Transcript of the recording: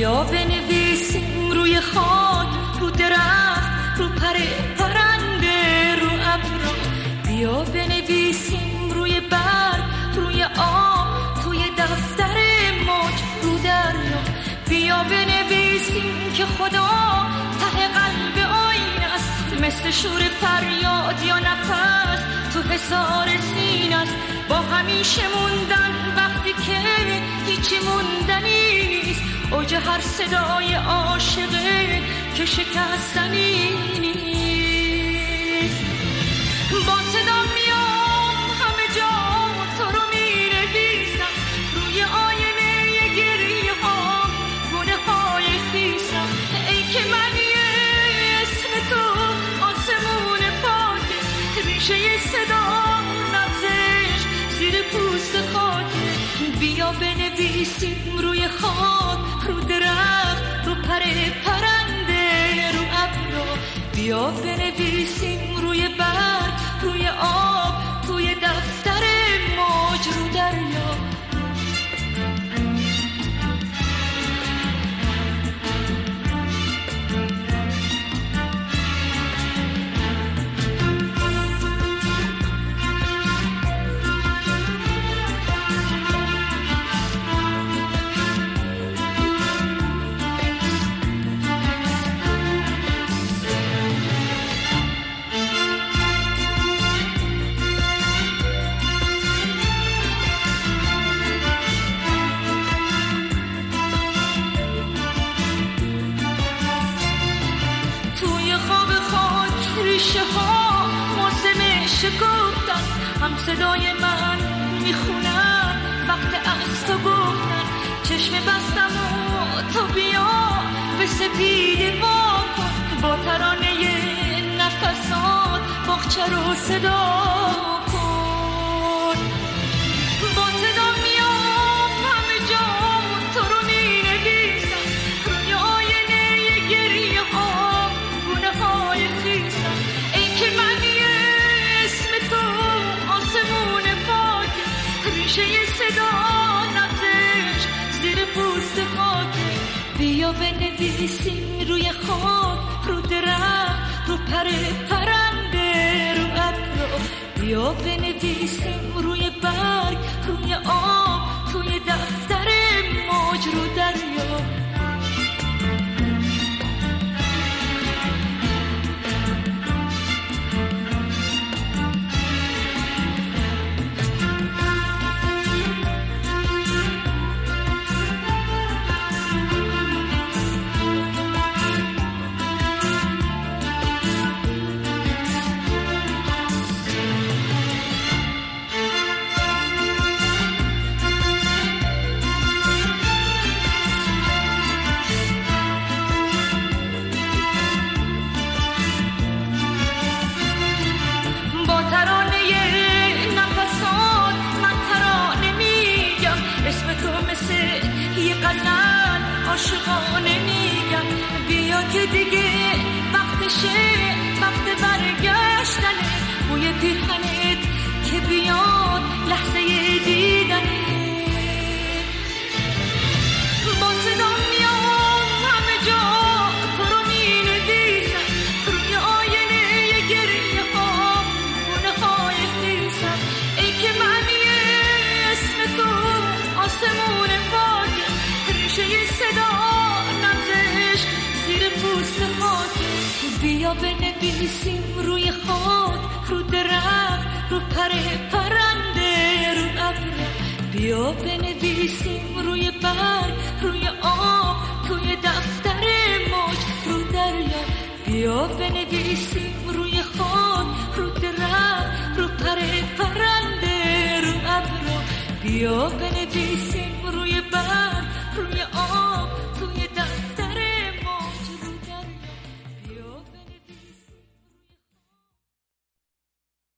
بیا بنویسیم روی خاک، رو درخت، رو پرنده، رو ابر. بیا بنویسیم روی برگ، روی آب، توی دفتر موج، رو دریا. بیا بنویسیم که خدا ته قلب آینه است، مثل شور فریاد یا نفس تو حصار سینه است. با همیشه موندن وقتی که هیچی موندنی نیست، اوج هر صدای عاشقه که شکستنی نیست. با صدا میام همه جا تو رو مینویسم، روی آینه گریه ها گونه های خیسم. ای که من اسم تو آسمون پاکه، ریشه صدا نبزش زیر پوست خاکه. بیا بنویسیم روی خاک، رو درخت، رو پرنده، رو ابر. بیا بنویسیم روی برگ، روی آب، توی دفتر موج، رو دریا. هم صدای من میخونم وقت از تو گفتن. چشم بستم و تو بیا به سپیده واکن، با ترانه نفسات باغچه رو صدا کن. با صدا میام همه جا تو رو مینویسم، روی آینه گریه ها گونه های خیسم. ای که من اسم تو آسمون پاکه، ریشه صدا نبزش زیر پوست خاکه. بیا بنویسیم روی خاک، رو درخت، رو پرنده، رو ابر. بیا بنویسیم روی برگ، روی آب، توی دفتر موج، رو دریا. عاشقانه میگم بیا که دیگه وقتشه، وقت برگشتنه. بوی پیرهنت که بیاد لحظه دیدنه. با صدا میام همه جا تو رو مینویسم، روی آینه گریه ها گونه های خیسم. ای که من اسم تو آسمون پاکه، ریشه صدا نبزش زیر پوست خاکه. بیا بنویسیم روی خاک، رو درخت، رو پرنده، رو ابر. بیا بنویسیم روی برگ، روی آب، توی دفتر موج، رو دریا. بیا بنویسیم روی خاک، رو درخت، رو پرنده، رو ابر. بیا بنویسیم